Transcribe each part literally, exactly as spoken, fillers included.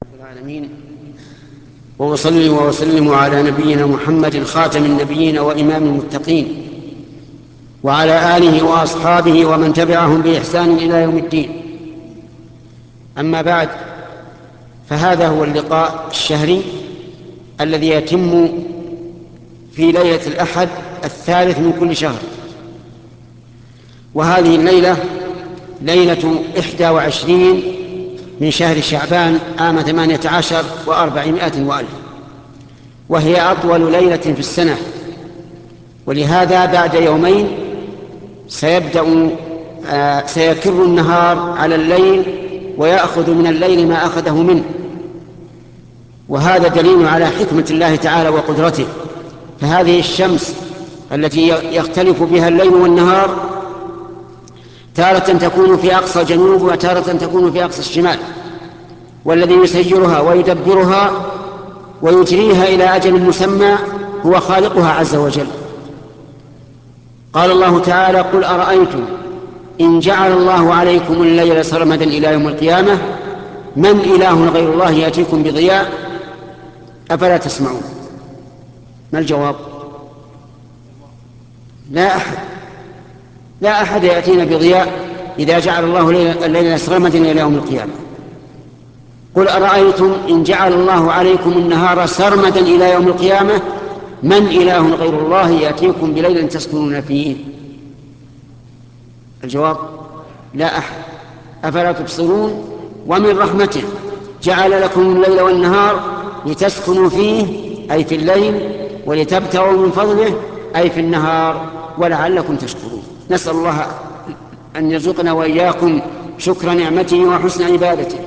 العالمين، وأصلي وأسلم على نبينا محمد خاتم النبيين وإمام المتقين، وعلى آله وأصحابه ومن تبعهم بإحسان إلى يوم الدين. أما بعد، فهذا هو اللقاء الشهري الذي يتم في ليلة الأحد الثالث من كل شهر، وهذه الليلة ليلة إحدى وعشرين من شهر شعبان عام ثمانية عشر وأربعمائة وألف، وهي أطول ليلة في السنة. ولهذا بعد يومين سيبدأ آه سيكر النهار على الليل ويأخذ من الليل ما أخذه منه، وهذا دليل على حكمة الله تعالى وقدرته. فهذه الشمس التي يختلف بها الليل والنهار تارة تكون في أقصى الجنوب وتارة تكون في أقصى الشمال، والذي يسيرها ويدبرها ويجريها إلى أجل مسمى هو خالقها عز وجل. قال الله تعالى: قل أرأيتم إن جعل الله عليكم الليل سرمدا إلى يوم القيامة من إله غير الله يأتيكم بضياء أفلا تسمعون. ما الجواب؟ لا أحد لا أحد يأتينا بضياء إذا جعل الله الليل سرمدا إلى يوم القيامة. قل أرأيتم إن جعل الله عليكم النهار سرمدا إلى يوم القيامة من إله غير الله يأتيكم بليل تسكنون فيه. الجواب: لا أحد. أفلا تبصرون. ومن رحمته جعل لكم الليل والنهار لتسكنوا فيه أي في الليل، ولتبتغوا من فضله أي في النهار، ولعلكم تشكرون. نسأل الله أن يرزقنا وإياكم شكر نعمته وحسن عبادته.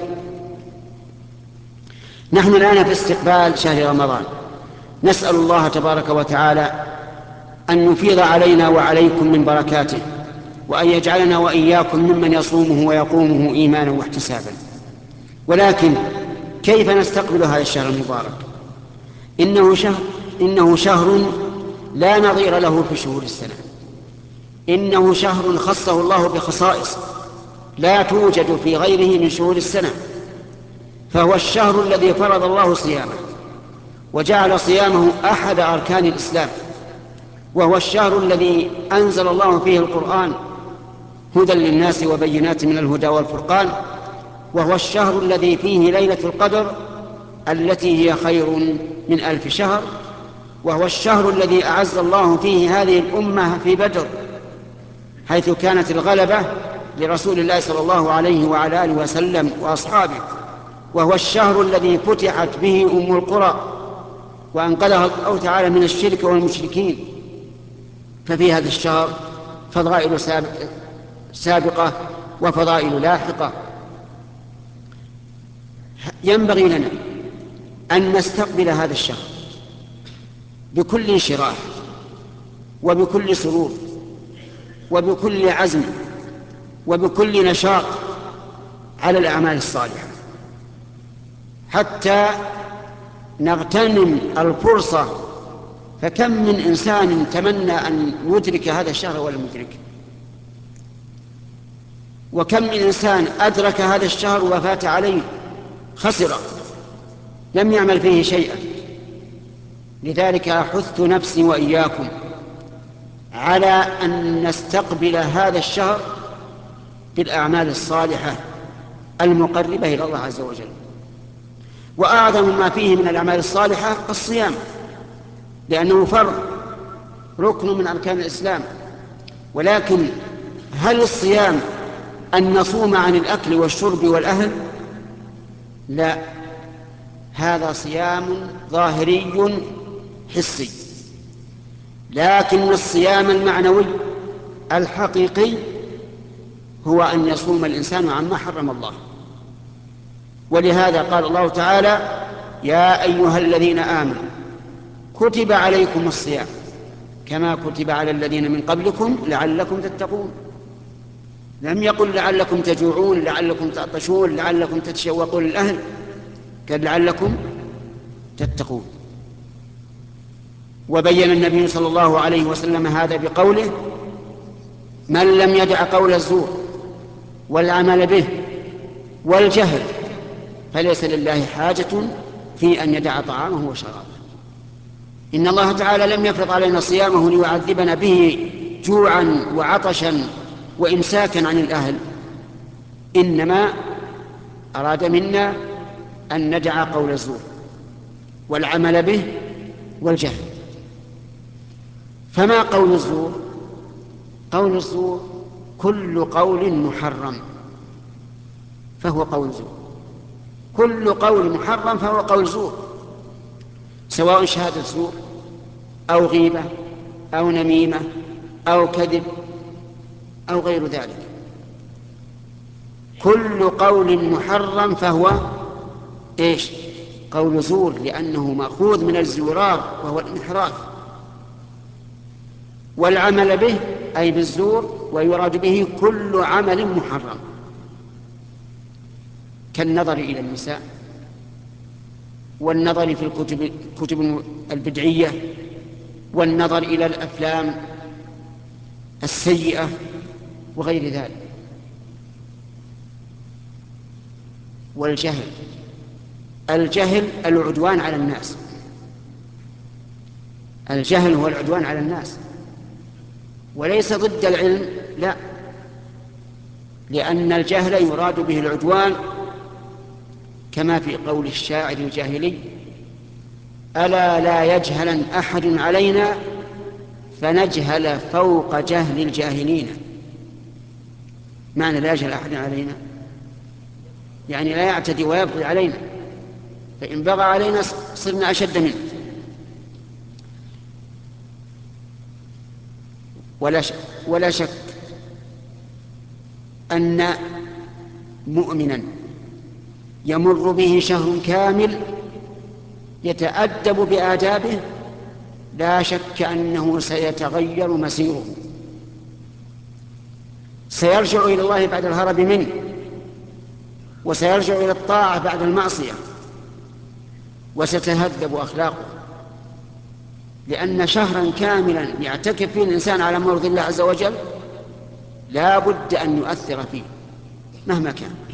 نحن الآن في استقبال شهر رمضان، نسأل الله تبارك وتعالى أن يفيض علينا وعليكم من بركاته، وأن يجعلنا وإياكم ممن يصومه ويقومه إيمانا واحتسابا. ولكن كيف نستقبل هذا الشهر المبارك؟ إنه شهر, إنه شهر لا نظير له في شهور السنة. إنه شهر خصه الله بخصائص لا توجد في غيره من شهور السنة، فهو الشهر الذي فرض الله صيامه وجعل صيامه أحد أركان الإسلام، وهو الشهر الذي أنزل الله فيه القرآن هدى للناس وبينات من الهدى والفرقان، وهو الشهر الذي فيه ليلة القدر التي هي خير من ألف شهر، وهو الشهر الذي أعز الله فيه هذه الأمة في بدر، حيث كانت الغلبة لرسول الله صلى الله عليه وعلى آله وسلم وأصحابه، وهو الشهر الذي فتحت به أم القرى وأنقذها الله تعالى من الشرك والمشركين. ففي هذا الشهر فضائل سابقة وفضائل لاحقة. ينبغي لنا أن نستقبل هذا الشهر بكل انشراح وبكل سرور وبكل عزم وبكل نشاط على الأعمال الصالحة، حتى نغتنم الفرصة. فكم من إنسان تمنى أن يدرك هذا الشهر ولم يدركه، وكم من إنسان أدرك هذا الشهر وفات عليه، خسر، لم يعمل فيه شيئا. لذلك أحث نفسي وإياكم على أن نستقبل هذا الشهر بالأعمال الصالحة المقربة إلى الله عز وجل. وأعظم ما فيه من الأعمال الصالحة الصيام، لأنه فرض ركن من أركان الإسلام. ولكن هل الصيام أن نصوم عن الأكل والشرب والأهل؟ لا، هذا صيام ظاهري حسي. لكن الصيام المعنوي الحقيقي هو أن يصوم الإنسان عما حرم الله. ولهذا قال الله تعالى: يا أيها الذين آمنوا كتب عليكم الصيام كما كتب على الذين من قبلكم لعلكم تتقون. لم يقل لعلكم تجوعون، لعلكم تعطشون، لعلكم تتشوقون للأهل، قال لعلكم تتقون. وبين النبي صلى الله عليه وسلم هذا بقوله: من لم يدع قول الزور والعمل به والجهل فليس لله حاجة في أن يدع طعامه وشرابه. إن الله تعالى لم يفرض علينا صيامه ليعذبنا به جوعا وعطشا وإمساكا عن الأهل، إنما أراد منا أن ندع قول الزور والعمل به والجهل. فما قول الزور؟ قول الزور كل قول محرم فهو قول زور، كل قول محرم فهو قول زور، سواء شهادة زور أو غيبة أو نميمة أو كذب أو غير ذلك. كل قول محرم فهو إيش؟ قول زور، لأنه مأخوذ من الزورار وهو الانحراف. والعمل به أي بالزور، ويراد به كل عمل محرم كالنظر إلى النساء والنظر في الكتب الكتب البدعية والنظر إلى الأفلام السيئة وغير ذلك. والجهل، الجهل العدوان على الناس، الجهل هو العدوان على الناس وليس ضد العلم، لا، لأن الجهل يراد به العدوان كما في قول الشاعر الجاهلي: ألا لا يجهلن أحد علينا فنجهل فوق جهل الجاهلين. معنى لا يجهل أحد علينا يعني لا يعتدي ويبغي علينا، فإن بغى علينا صرنا أشد منه. ولا شك, ولا شك أن مؤمنا يمر به شهر كامل يتأدب بآدابه لا شك أنه سيتغير مسيره، سيرجع إلى الله بعد الهرب منه، وسيرجع إلى الطاعة بعد المعصية، وستهذب أخلاقه، لأن شهرا كاملا يعتكف فيه الإنسان على مرض الله عز وجل لا بد أن يؤثر فيه مهما كان.